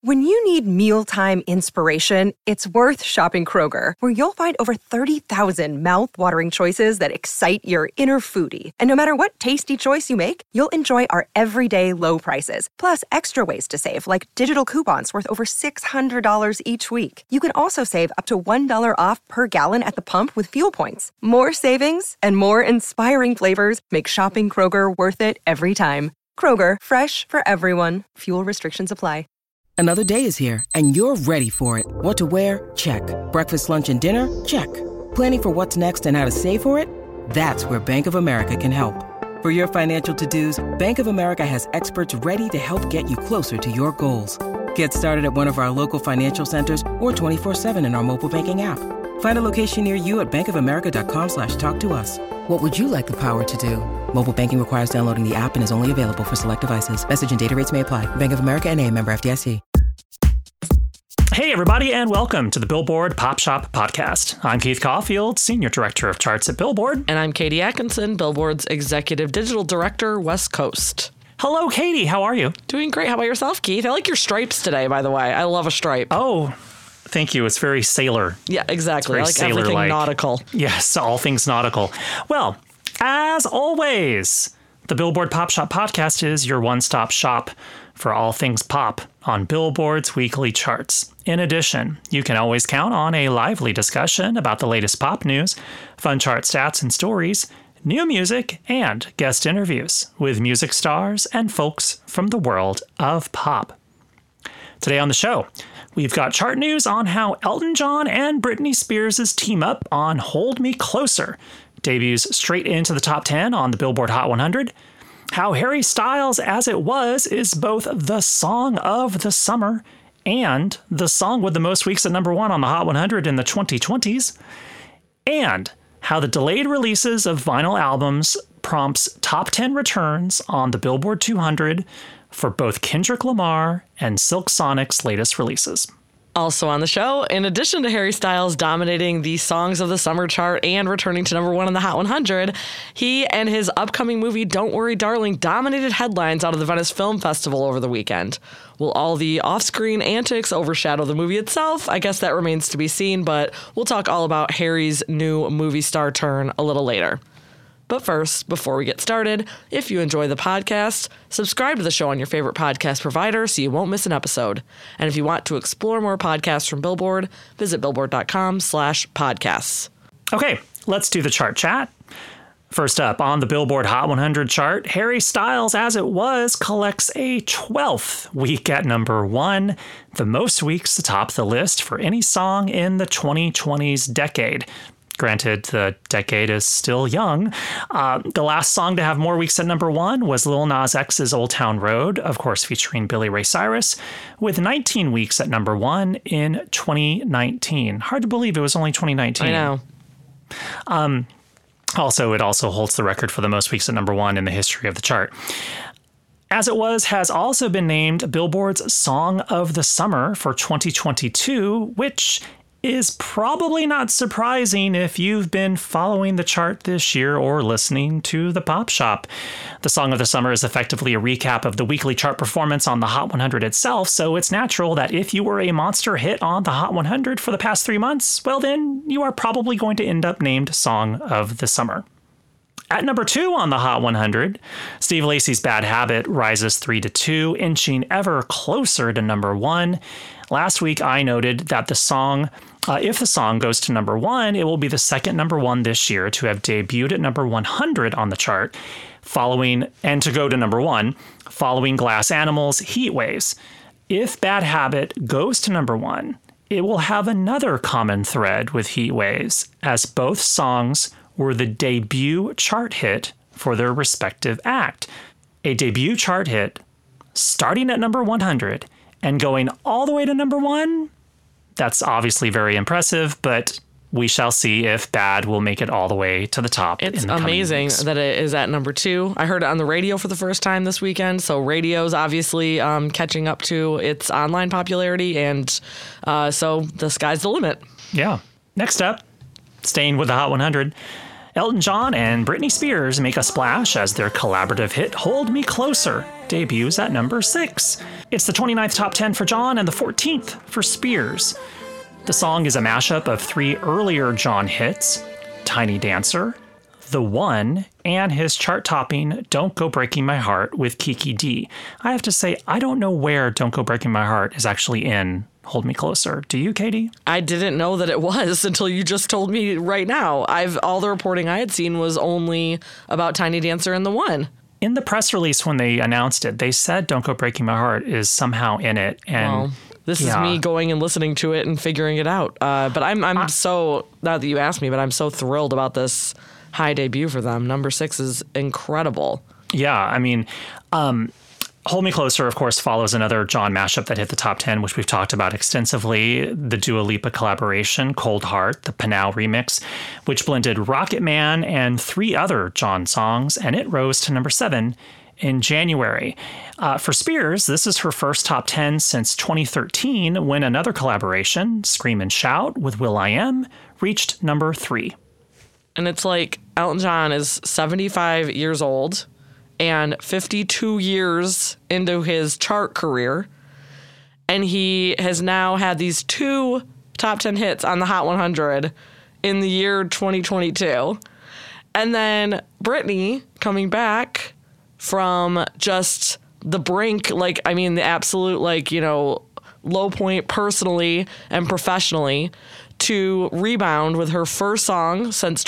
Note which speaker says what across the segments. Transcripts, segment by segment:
Speaker 1: When you need mealtime inspiration, it's worth shopping Kroger, where you'll find over 30,000 mouth-watering choices that excite your inner foodie. And no matter what tasty choice you make, you'll enjoy our everyday low prices, plus extra ways to save, like digital coupons worth over $600 each week. You can also save up to $1 off per gallon at the pump with fuel points. More savings and more inspiring flavors make shopping Kroger worth it every time. Kroger, fresh for everyone. Fuel restrictions apply.
Speaker 2: Another day is here, and you're ready for it. What to wear? Check. Breakfast, lunch, and dinner? Check. Planning for what's next and how to save for it? That's where Bank of America can help. For your financial to-dos, Bank of America has experts ready to help get you closer to your goals. Get started at one of our local financial centers or 24/7 in our mobile banking app. Find a location near you at bankofamerica.com/talktous. What would you like the power to do? Mobile banking requires downloading the app and is only available for select devices. Message and data rates may apply. Bank of America N.A., member FDIC.
Speaker 3: Hey, everybody, and welcome to the Billboard Pop Shop Podcast. I'm Keith Caulfield, Senior Director of Charts at Billboard.
Speaker 4: And I'm Katie Atkinson, Billboard's Executive Digital Director, West Coast.
Speaker 3: Hello, Katie. How are you?
Speaker 4: Doing great. How about yourself, Keith? I like your stripes today, by the way. I love a stripe.
Speaker 3: Oh, thank you. It's very sailor.
Speaker 4: Yeah, exactly. I like
Speaker 3: sailor-like.
Speaker 4: Everything nautical.
Speaker 3: Yes, all things nautical. Well, as always, the Billboard Pop Shop Podcast is your one-stop shop for all things pop on Billboard's weekly charts. In addition, you can always count on a lively discussion about the latest pop news, fun chart stats and stories, new music, and guest interviews with music stars and folks from the world of pop. Today on the show, we've got chart news on how Elton John and Britney Spears' team up on Hold Me Closer debuts straight into the top 10 on the Billboard Hot 100, how Harry Styles' As It Was is both the song of the summer and the song with the most weeks at number 1 on the Hot 100 in the 2020s, and how the delayed releases of vinyl albums prompts top 10 returns on the Billboard 200 for both Kendrick Lamar and Silk Sonic's latest releases.
Speaker 4: Also on the show, in addition to Harry Styles dominating the Songs of the Summer chart and returning to number 1 on the Hot 100, he and his upcoming movie Don't Worry Darling dominated headlines out of the Venice Film Festival over the weekend. Will all the off-screen antics overshadow the movie itself? I guess that remains to be seen, but we'll talk all about Harry's new movie star turn a little later. But first, before we get started, if you enjoy the podcast, subscribe to the show on your favorite podcast provider so you won't miss an episode. And if you want to explore more podcasts from Billboard, visit billboard.com/podcasts.
Speaker 3: Okay, let's do the chart chat. First up, on the Billboard Hot 100 chart, Harry Styles' As It Was collects a 12th week at number 1, the most weeks atop the list for any song in the 2020s decade. Granted, the decade is still young. The last song to have more weeks at number 1 was Lil Nas X's Old Town Road, of course featuring Billy Ray Cyrus, with 19 weeks at number 1 in 2019. Hard to believe it was only 2019.
Speaker 4: I know.
Speaker 3: Also, it also holds the record for the most weeks at number 1 in the history of the chart. As It Was has also been named Billboard's Song of the Summer for 2022, which is probably not surprising if you've been following the chart this year or listening to the Pop Shop. The Song of the Summer is effectively a recap of the weekly chart performance on the Hot 100 itself, so it's natural that if you were a monster hit on the Hot 100 for the past 3 months, well then, you are probably going to end up named Song of the Summer. At number 2 on the Hot 100, Steve Lacy's Bad Habit rises 3 to 2, inching ever closer to number 1. Last week, I noted that the song, if the song goes to number 1, it will be the second number 1 this year to have debuted at number 100 on the chart, following Glass Animals' Heat Waves. If Bad Habit goes to number 1, it will have another common thread with Heat Waves, as both songs were the debut chart hit for their respective act. A debut chart hit starting at number 100 and going all the way to number 1, that's obviously very impressive, but we shall see if Bad will make it all the way to the top.
Speaker 4: It's amazing that it is at number 2. I heard it on the radio for the first time this weekend, so radio's obviously catching up to its online popularity, and so the sky's the limit.
Speaker 3: Yeah. Next up, staying with the Hot 100, Elton John and Britney Spears make a splash as their collaborative hit Hold Me Closer debuts at number 6. It's the 29th top 10 for John and the 14th for Spears. The song is a mashup of 3 earlier John hits, Tiny Dancer, The One, and his chart-topping Don't Go Breaking My Heart with Kiki D. I have to say, I don't know where Don't Go Breaking My Heart is actually in Hold Me Closer. Do you, Katie?
Speaker 4: I didn't know that it was until you just told me right now. All the reporting I had seen was only about Tiny Dancer and The One.
Speaker 3: In the press release when they announced it, they said Don't Go Breaking My Heart is somehow in it. And
Speaker 4: this is me going and listening to it and figuring it out. But I'm so, now that you asked me, but I'm so thrilled about this high debut for them. Number 6 is incredible.
Speaker 3: Yeah, I mean, Hold Me Closer, of course, follows another John mashup that hit the top 10, which we've talked about extensively, the Dua Lipa collaboration, Cold Heart, the Pinal remix, which blended Rocket Man and 3 other John songs, and it rose to number 7 in January. For Spears, this is her first top 10 since 2013, when another collaboration, Scream and Shout with will.i.am, reached number 3.
Speaker 4: And it's like Elton John is 75 years old and 52 years into his chart career. And he has now had these 2 top 10 hits on the Hot 100 in the year 2022. And then Britney coming back from just the brink, the absolute, low point personally and professionally, to rebound with her first song since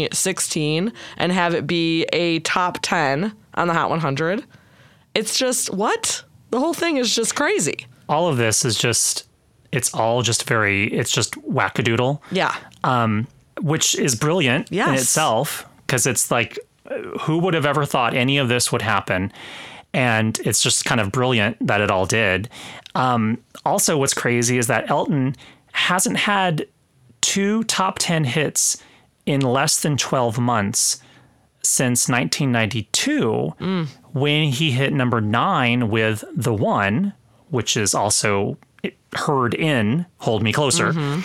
Speaker 4: 2016 and have it be a top 10 on the Hot 100. It's just, what? The whole thing is just crazy.
Speaker 3: All of this is just, it's just wackadoodle.
Speaker 4: Yeah.
Speaker 3: Which is brilliant in itself, because it's like, who would have ever thought any of this would happen? And it's just kind of brilliant that it all did. Also, what's crazy is that Elton hasn't had 2 top 10 hits in less than 12 months since 1992, when he hit number 9 with The One, which is also heard in Hold Me Closer,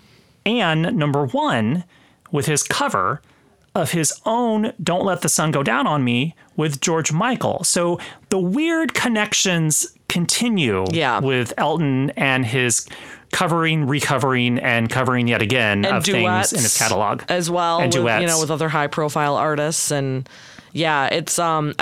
Speaker 3: and number 1 with his cover of his own Don't Let the Sun Go Down on Me with George Michael. So the weird connections continue with Elton and his recovering, and covering yet again of things in his catalog
Speaker 4: as well,
Speaker 3: and duets.
Speaker 4: With other high profile artists. And yeah, it's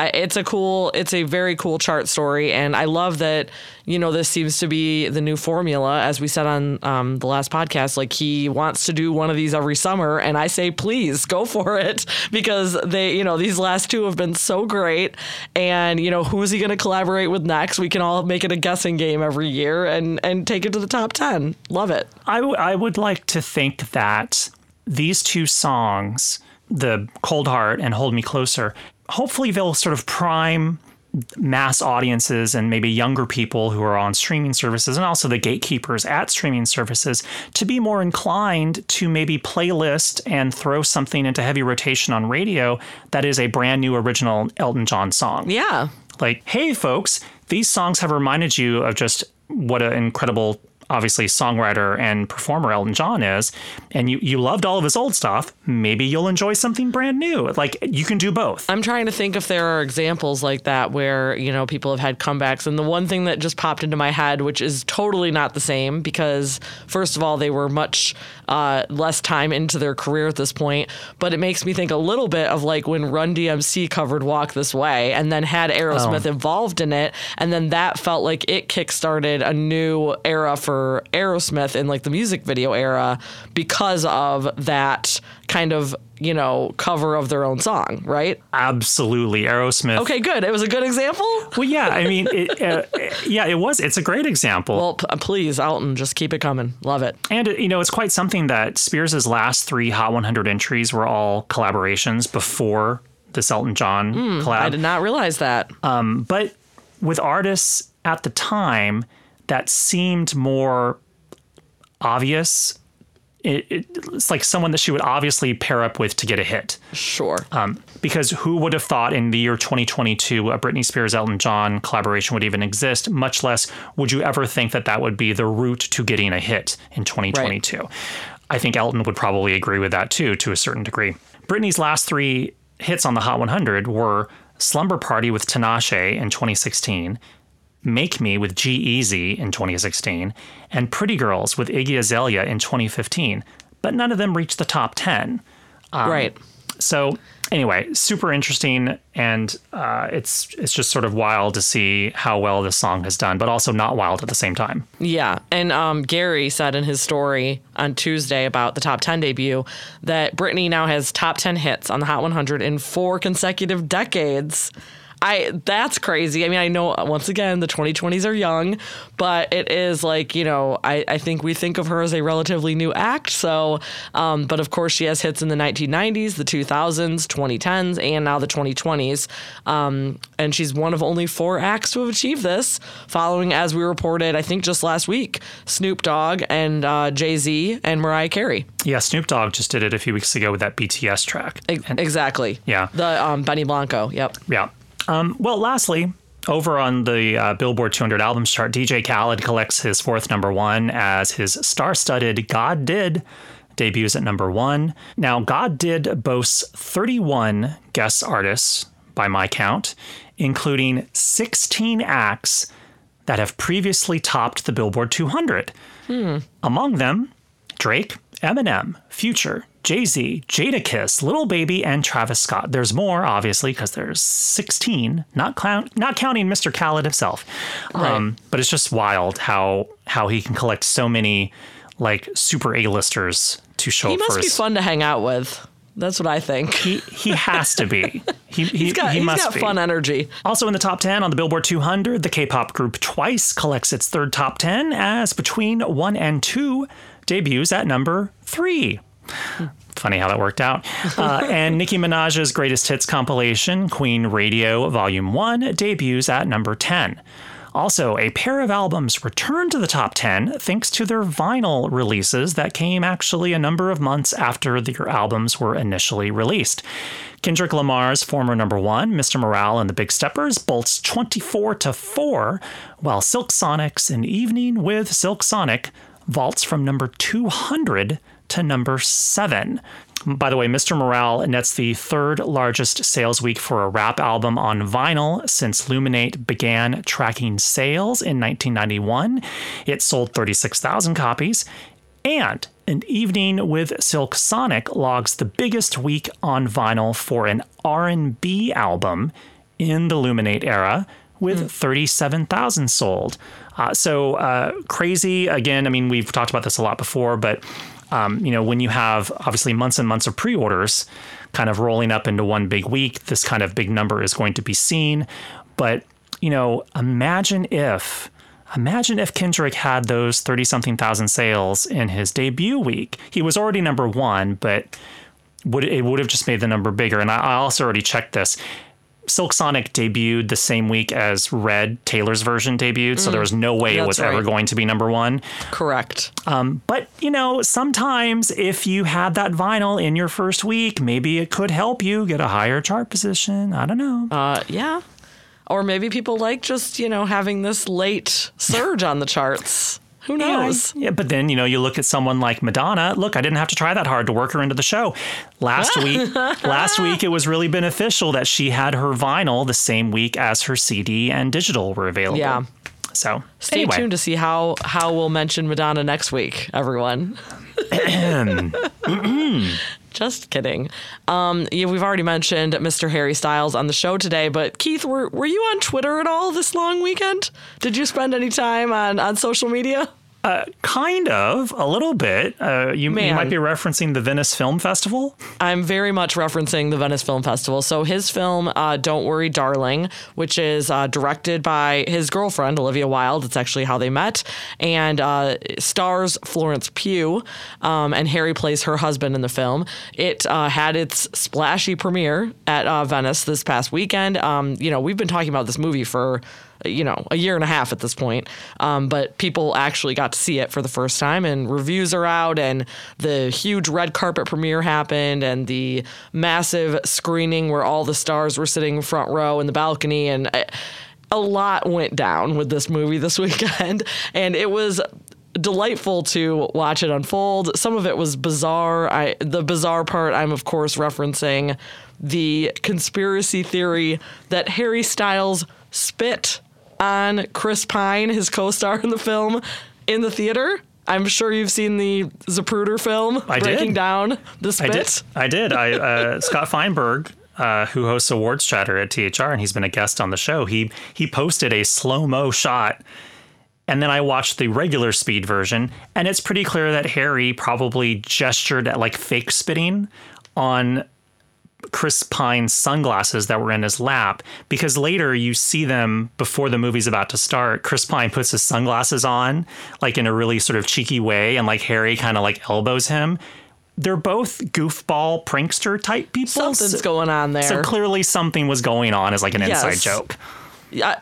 Speaker 4: a very cool chart story, and I love that, this seems to be the new formula, as we said on the last podcast. Like, he wants to do one of these every summer, and I say, please go for it, because they, these last 2 have been so great, and who is he going to collaborate with next? We can all make it a guessing game every year and take it to the top 10. Love it.
Speaker 3: I would like to think that these 2 songs, the Cold Heart and Hold Me Closer, hopefully they'll sort of prime mass audiences and maybe younger people who are on streaming services, and also the gatekeepers at streaming services, to be more inclined to maybe playlist and throw something into heavy rotation on radio that is a brand new original Elton John song.
Speaker 4: Yeah.
Speaker 3: Like, hey folks, these songs have reminded you of just what an incredible, obviously, songwriter and performer Elton John is, and you loved all of his old stuff. Maybe you'll enjoy something brand new. Like, you can do both.
Speaker 4: I'm trying to think if there are examples like that where, people have had comebacks. And the one thing that just popped into my head, which is totally not the same, because first of all, they were much less time into their career at this point, but it makes me think a little bit of like when Run DMC covered Walk This Way and then had Aerosmith involved in it. And then that felt like it kickstarted a new era for Aerosmith in like the music video era because of that kind of, cover of their own song, right?
Speaker 3: Absolutely. Aerosmith.
Speaker 4: Okay, good. It was a good example?
Speaker 3: Well, yeah, I mean, it was. It's a great example.
Speaker 4: Well, please, Elton, just keep it coming. Love it.
Speaker 3: And, it's quite something that Spears' last 3 Hot 100 entries were all collaborations before this Elton John collab.
Speaker 4: I did not realize that.
Speaker 3: But with artists at the time that seemed more obvious, it's like someone that she would obviously pair up with to get a hit.
Speaker 4: Sure.
Speaker 3: Because who would have thought in the year 2022 a Britney Spears Elton John collaboration would even exist, much less would you ever think that would be the route to getting a hit in 2022. Right. I think Elton would probably agree with that too, to a certain degree. Britney's last 3 hits on the Hot 100 were Slumber Party with Tinashe in 2016, Make Me with G-Eazy in 2016, and Pretty Girls with Iggy Azalea in 2015. But none of them reached the top 10.
Speaker 4: Right.
Speaker 3: So anyway, super interesting, and it's just sort of wild to see how well this song has done, but also not wild at the same time.
Speaker 4: Yeah, and Gary said in his story on Tuesday about the top 10 debut that Britney now has top 10 hits on the Hot 100 in 4 consecutive decades. That's crazy. I mean, I know, once again, the 2020s are young, but it is like, I think we think of her as a relatively new act. So, but of course, she has hits in the 1990s, the 2000s, 2010s, and now the 2020s. And she's one of only 4 acts to have achieved this, following, as we reported, I think just last week, Snoop Dogg and Jay-Z and Mariah Carey.
Speaker 3: Yeah, Snoop Dogg just did it a few weeks ago with that BTS track.
Speaker 4: Exactly.
Speaker 3: Yeah.
Speaker 4: The Benny Blanco. Yep.
Speaker 3: Yeah. Well, lastly, over on the Billboard 200 albums chart, DJ Khaled collects his 4th number 1 as his star-studded God Did debuts at number 1. Now, God Did boasts 31 guest artists by my count, including 16 acts that have previously topped the Billboard 200. Among them, Drake, Eminem, Future, Jay-Z, Jadakiss, Lil Baby, and Travis Scott. There's more, obviously, because there's 16, not counting Mr. Khaled himself.
Speaker 4: Right.
Speaker 3: But it's just wild how he can collect so many like super A-listers to show
Speaker 4: He
Speaker 3: up for
Speaker 4: must be fun to hang out with. That's what I think.
Speaker 3: He has to be. He's got
Speaker 4: be. Fun energy.
Speaker 3: Also in the top 10 on the Billboard 200, the K-pop group Twice collects its 3rd top 10 as Between 1 and 2 debuts at number 3. Funny how that worked out. And Nicki Minaj's greatest hits compilation, Queen Radio Volume 1, debuts at number 10. Also, a pair of albums returned to the top 10 thanks to their vinyl releases that came actually a number of months after their albums were initially released. Kendrick Lamar's former number 1, Mr. Morale and the Big Steppers, bolts 24-4, while Silk Sonic's An Evening with Silk Sonic vaults from number 200 to number 7. By the way, Mr. Morale nets the 3rd largest sales week for a rap album on vinyl since Luminate began tracking sales in 1991. It sold 36,000 copies. And An Evening with Silk Sonic logs the biggest week on vinyl for an R&B album in the Luminate era, with 37,000 sold. So crazy. Again, I mean, we've talked about this a lot before, but when you have obviously months and months of pre-orders kind of rolling up into one big week, this kind of big number is going to be seen. But, imagine if Kendrick had those 30-something thousand sales in his debut week. He was already number 1, but it would have just made the number bigger. And I also already checked this. Silk Sonic debuted the same week as Red, Taylor's version debuted, so there was no way it was ever going to be number 1.
Speaker 4: Correct.
Speaker 3: But, sometimes if you had that vinyl in your first week, maybe it could help you get a higher chart position. I don't know.
Speaker 4: Yeah. Or maybe people like just, having this late surge on the charts. Who knows?
Speaker 3: Yeah, but then, you look at someone like Madonna. Look, I didn't have to try that hard to work her into the show. Last week, it was really beneficial that she had her vinyl the same week as her CD and digital were available.
Speaker 4: Yeah.
Speaker 3: So
Speaker 4: stay tuned to see how we'll mention Madonna next week, everyone. Just kidding. We've already mentioned Mr. Harry Styles on the show today, but Keith, were you on Twitter at all this long weekend? Did you spend any time on social media?
Speaker 3: Kind of, a little bit. You might be referencing the Venice Film Festival.
Speaker 4: I'm very much referencing the Venice Film Festival. So his film, Don't Worry, Darling, which is directed by his girlfriend, Olivia Wilde. It's actually how they met. And stars Florence Pugh, and Harry plays her husband in the film. It had its splashy premiere at Venice this past weekend. We've been talking about this movie for a year and a half at this point. But people actually got to see it for the first time, and reviews are out, and the huge red carpet premiere happened, and the massive screening where all the stars were sitting front row in the balcony, and a lot went down with this movie this weekend. And it was delightful to watch it unfold. Some of it was bizarre. The bizarre part, I'm of course referencing the conspiracy theory that Harry Styles spit on Chris Pine, his co-star in the film, in the theater. I'm sure you've seen the Zapruder film breaking down the spit.
Speaker 3: I did. Scott Feinberg, who hosts Awards Chatter at THR, and he's been a guest on the show, he posted a slow-mo shot, and then I watched the regular speed version, and it's pretty clear that Harry probably gestured at like fake spitting on Chris Pine's sunglasses that were in his lap, because later you see them before the movie's about to start. Chris Pine puts his sunglasses on like in a really sort of cheeky way, and like Harry kind of like elbows him. They're both goofball prankster type people.
Speaker 4: Something's going on there.
Speaker 3: So clearly something was going on as like an inside joke.
Speaker 4: Yeah,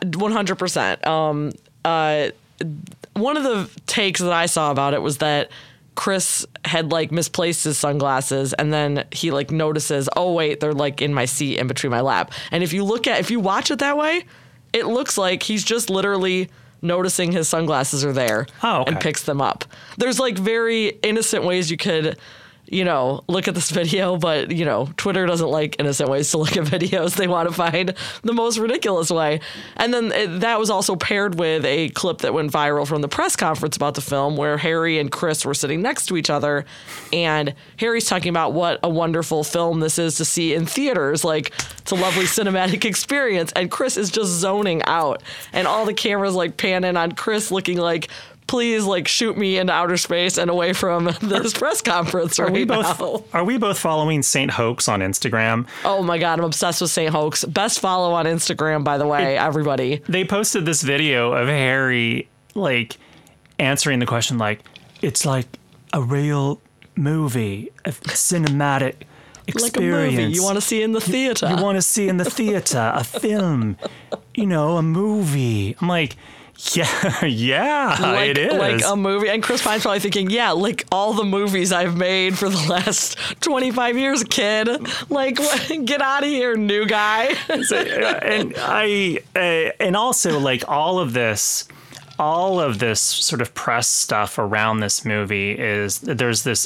Speaker 4: 100%. One of the takes that I saw about it was that Chris had like misplaced his sunglasses, and then he like notices, oh wait, they're like in my seat in between my lap. And if you watch it that way, it looks like he's just literally noticing his sunglasses are there and picks them up. There's like very innocent ways you could, look at this video, but, Twitter doesn't like innocent ways to look at videos. They want to find the most ridiculous way. And then that was also paired with a clip that went viral from the press conference about the film, where Harry and Chris were sitting next to each other, and Harry's talking about what a wonderful film this is to see in theaters. Like, it's a lovely cinematic experience. And Chris is just zoning out, and all the cameras like pan in on Chris looking like, please, like, shoot me into outer space and away from this press conference now.
Speaker 3: Are we both following Saint Hoax on Instagram?
Speaker 4: Oh my God, I'm obsessed with Saint Hoax. Best follow on Instagram, by the way, everybody.
Speaker 3: They posted this video of Harry, like, answering the question, like, it's like a real movie, a cinematic experience.
Speaker 4: Like a movie you want to see in the theater.
Speaker 3: You want to see in the theater, a film, a movie. I'm like, yeah, it is.
Speaker 4: Like a movie. And Chris Pine's probably thinking, yeah, like all the movies I've made for the last 25 years, kid. Like, get out of here, new guy.
Speaker 3: And also, like, all of this sort of press stuff around this movie is there's this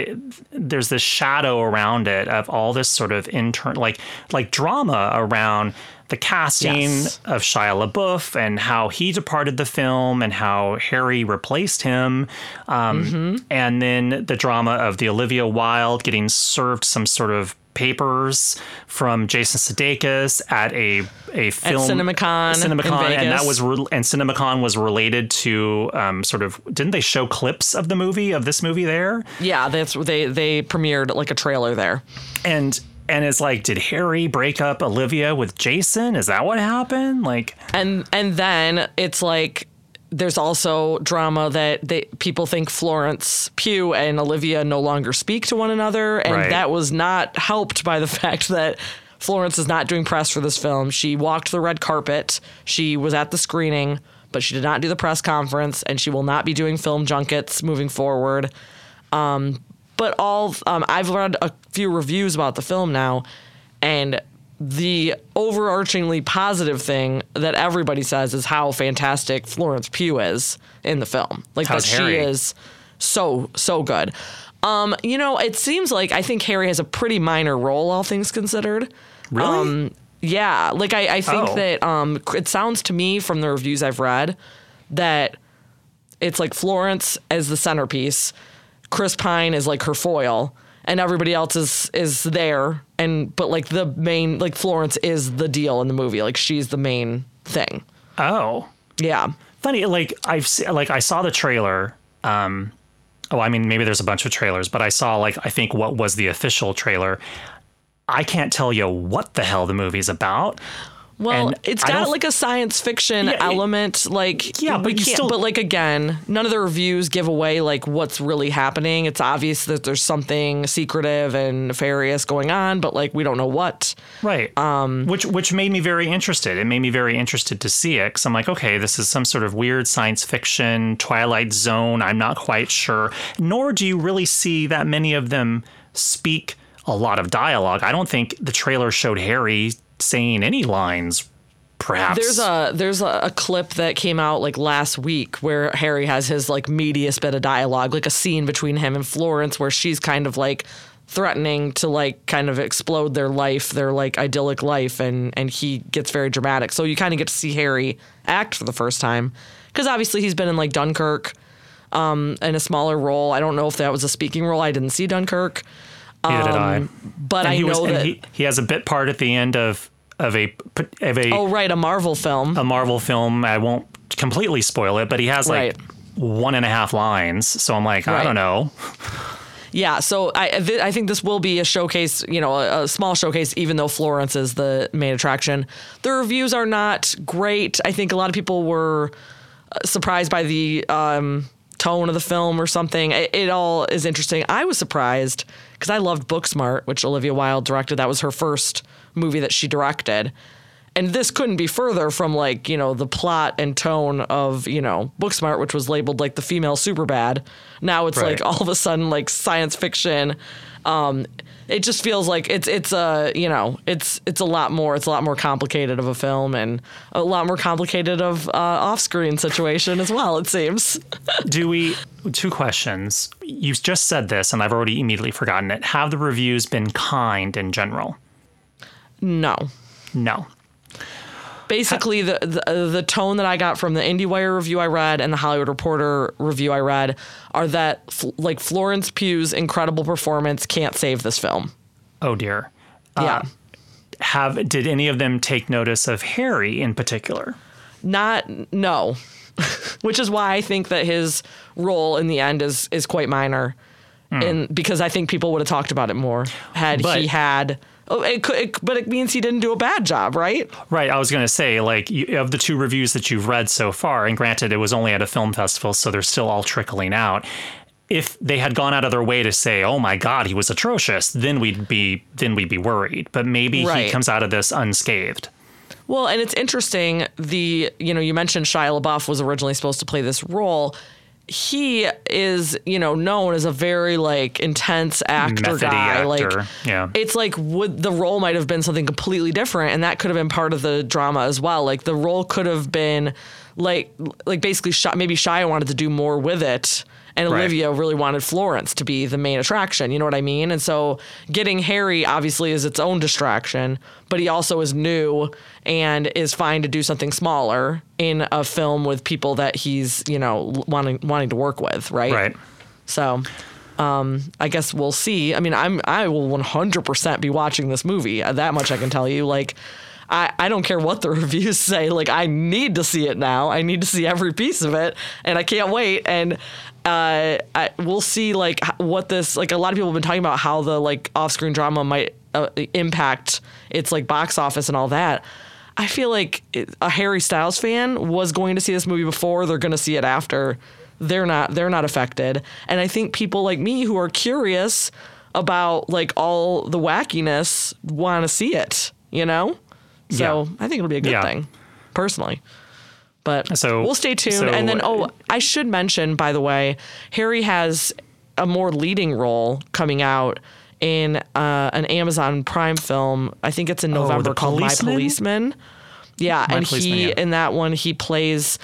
Speaker 3: shadow around it of all this sort of like drama around the casting of Shia LaBeouf and how he departed the film and how Harry replaced him. And then the drama of the Olivia Wilde getting served some sort of papers from Jason Sudeikis at a film
Speaker 4: at CinemaCon in Vegas.
Speaker 3: And that was and CinemaCon was related to didn't they show clips of this movie there? Yeah,
Speaker 4: they premiered like a trailer there.
Speaker 3: And it's like, did Harry break up Olivia with Jason? Is that what happened? Like,
Speaker 4: and then it's like there's also drama that people think Florence Pugh and Olivia no longer speak to one another, and that was not helped by the fact that Florence is not doing press for this film. She walked the red carpet. She was at the screening, but she did not do the press conference, and she will not be doing film junkets moving forward. But I've read a few reviews about the film now, and the overarchingly positive thing that everybody says is how fantastic Florence Pugh is in the film. Like, that she is so good. It seems like I think Harry has a pretty minor role, all things considered.
Speaker 3: Really?
Speaker 4: Yeah. Like, I think that it sounds to me from the reviews I've read that it's like Florence as the centerpiece, Chris Pine is like her foil, and everybody else is there. But like the main, like Florence is the deal in the movie. Like, she's the main thing.
Speaker 3: Oh,
Speaker 4: yeah.
Speaker 3: Funny. Like, I saw the trailer. Maybe there's a bunch of trailers, but I saw I think what was the official trailer. I can't tell you what the hell the movie's about.
Speaker 4: Well, and it's got like a science fiction element, but again, none of the reviews give away like what's really happening. It's obvious that there's something secretive and nefarious going on, but like we don't know what.
Speaker 3: Right. Which made me very interested. It made me very interested to see it, because I'm like, okay, this is some sort of weird science fiction, Twilight Zone. I'm not quite sure. Nor do you really see that many of them speak a lot of dialogue. I don't think the trailer showed Harry saying any lines perhaps.
Speaker 4: There's a clip that came out like last week where Harry has his like meatiest bit of dialogue, like a scene between him and Florence where she's kind of like threatening to like kind of explode their life, their like idyllic life, and he gets very dramatic. So you kind of get to see Harry act for the first time, because obviously he's been in like Dunkirk in a smaller role. I don't know if that was a speaking role. I didn't see Dunkirk.
Speaker 3: Neither did I.
Speaker 4: But I know that
Speaker 3: he has a bit part at the end of a
Speaker 4: a Marvel film.
Speaker 3: A Marvel film. I won't completely spoil it, but he has like 1.5 lines. So I'm like, I don't know.
Speaker 4: Yeah, so I think this will be a showcase, a small showcase, even though Florence is the main attraction. The reviews are not great. I think a lot of people were surprised by the tone of the film or something. It all is interesting. I was surprised because I loved Booksmart, which Olivia Wilde directed. That was her first movie that she directed. And this couldn't be further from like, the plot and tone of, Booksmart, which was labeled like the female Superbad. Now it's like all of a sudden like science fiction. It just feels like it's a lot more complicated of a film, and a lot more complicated of off-screen situation as well, it seems.
Speaker 3: Two questions. You just said this and I've already immediately forgotten it. Have the reviews been kind in general?
Speaker 4: No. Basically, the tone that I got from the IndieWire review I read and the Hollywood Reporter review I read are that Florence Pugh's incredible performance can't save this film.
Speaker 3: Oh dear.
Speaker 4: Yeah.
Speaker 3: Did any of them take notice of Harry in particular?
Speaker 4: No. Which is why I think that his role in the end is quite minor, because I think people would have talked about it more had he had. But it means he didn't do a bad job, right? Right.
Speaker 3: I was going to say, like, of the two reviews that you've read so far, and granted, it was only at a film festival, so they're still all trickling out. If they had gone out of their way to say, "Oh my God, he was atrocious," then we'd be worried. But maybe he comes out of this unscathed.
Speaker 4: Well, and it's interesting. You mentioned Shia LaBeouf was originally supposed to play this role. He is, known as a very like intense actor guy. Like, it's like the role might have been something completely different, and that could have been part of the drama as well. Like the role could have been like basically maybe Shia wanted to do more with it, and Olivia really wanted Florence to be the main attraction. You know what I mean? And so getting Harry obviously is its own distraction, but he also is new and is fine to do something smaller in a film with people that he's, wanting to work with, right?
Speaker 3: Right.
Speaker 4: So I guess we'll see. I mean, I will 100% be watching this movie. That much I can tell you. Like, I don't care what the reviews say. Like, I need to see it now. I need to see every piece of it, and I can't wait. And we'll see like what this, like, a lot of people have been talking about how the like off-screen drama might impact its like box office and all that. I feel like a Harry Styles fan was going to see this movie before. They're going to see it after. They're not affected. And I think people like me who are curious about like all the wackiness want to see it, So I think it'll be a good thing, personally. But we'll stay tuned. And then, I should mention, by the way, Harry has a more leading role coming out in an Amazon Prime film. I think it's in November, called My Policeman. Yeah, in that one, he plays,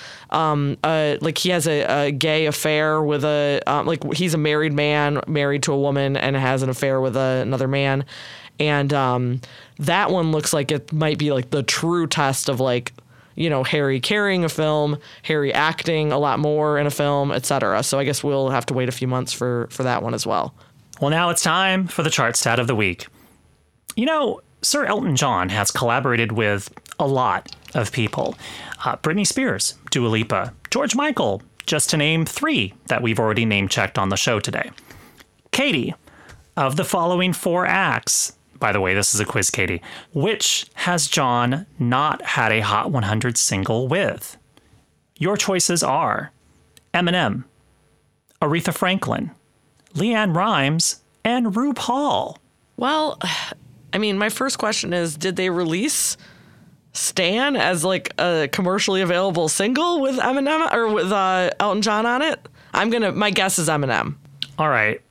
Speaker 4: he has a gay affair with he's a married man, married to a woman, and has an affair with another man. And that one looks like it might be like the true test of like, Harry carrying a film, Harry acting a lot more in a film, etc. So I guess we'll have to wait a few months for that one as well.
Speaker 3: Well, now it's time for the chart stat of the week. Sir Elton John has collaborated with a lot of people. Britney Spears, Dua Lipa, George Michael, just to name 3 that we've already name-checked on the show today. Katie, of the following 4 acts, by the way, this is a quiz, Katie, which has John not had a Hot 100 single with? Your choices are Eminem, Aretha Franklin, LeAnn Rimes, and RuPaul.
Speaker 4: Well, I mean, my first question is, did they release Stan as like a commercially available single with Eminem or with Elton John on it? My guess is Eminem.
Speaker 3: All right.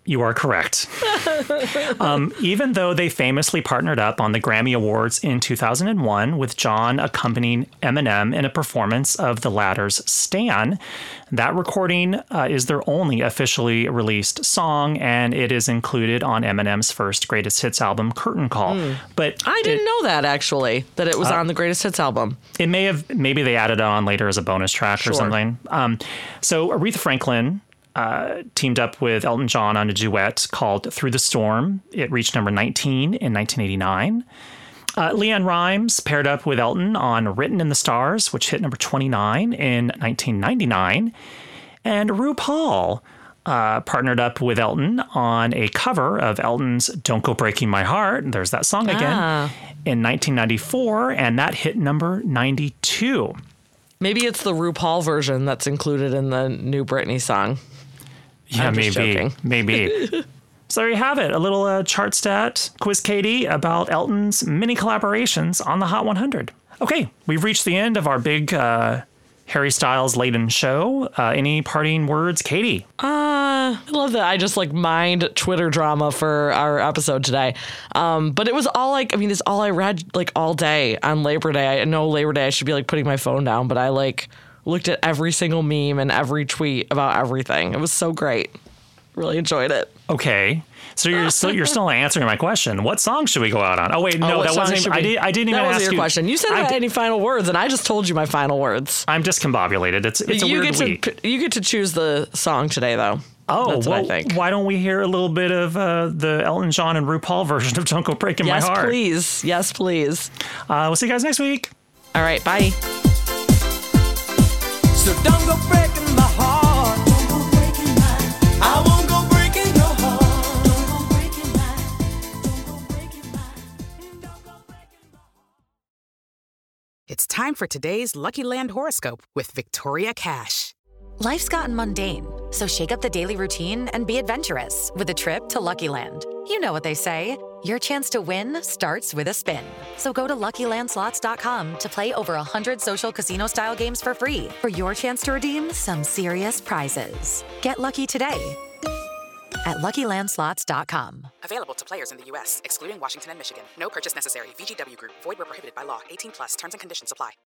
Speaker 3: You are correct. Even though they famously partnered up on the Grammy Awards in 2001 with John accompanying Eminem in a performance of the latter's Stan, that recording is their only officially released song, and it is included on Eminem's first Greatest Hits album, Curtain Call. But
Speaker 4: I didn't know that, actually, that it was on the Greatest Hits album.
Speaker 3: It maybe they added it on later as a bonus track or something. So Aretha Franklin teamed up with Elton John on a duet called Through the Storm. It reached number 19 in 1989. Leanne Rimes paired up with Elton on Written in the Stars, which hit number 29 in 1999. And RuPaul partnered up with Elton on a cover of Elton's Don't Go Breaking My Heart. There's that song again in 1994, and that hit number 92.
Speaker 4: Maybe it's the RuPaul version that's included in the new Britney song.
Speaker 3: Yeah, maybe. So there you have it. A little chart stat quiz, Katie, about Elton's mini collaborations on the Hot 100. Okay, we've reached the end of our big Harry Styles laden show. Any parting words, Katie?
Speaker 4: I love that I just mined Twitter drama for our episode today. But it was all it's all I read all day on Labor Day. I know Labor Day I should be putting my phone down, but I looked at every single meme and every tweet about everything. It was so great. Really enjoyed it.
Speaker 3: Okay. So you're still answering my question. What song should we go out on? Oh wait, no, that wasn't even, I didn't even ask you. That wasn't
Speaker 4: your question. You said any final words, and I just told you my final words.
Speaker 3: I'm discombobulated. It's a weird week.
Speaker 4: You get to choose the song today, though.
Speaker 3: Oh,
Speaker 4: that's what I think.
Speaker 3: Why don't we hear a little bit of the Elton John and RuPaul version of Don't Go Breaking My Heart?
Speaker 4: Yes, please.
Speaker 3: We'll see you guys next week.
Speaker 4: All right, bye.
Speaker 5: So don't go breaking my heart. Don't go breaking mine. I won't go breaking your heart. Don't go breaking mine. Don't go breaking mine. Don't go breaking my heart.
Speaker 6: It's time for today's Lucky Land horoscope with Victoria Cash.
Speaker 7: Life's gotten mundane, so shake up the daily routine and be adventurous with a trip to Lucky Land. You know what they say. Your chance to win starts with a spin. So go to LuckyLandSlots.com to play over 100 social casino-style games for free for your chance to redeem some serious prizes. Get lucky today at LuckyLandSlots.com.
Speaker 6: Available to players in the U.S., excluding Washington and Michigan. No purchase necessary. VGW Group. Void where prohibited by law. 18+. Terms and conditions apply.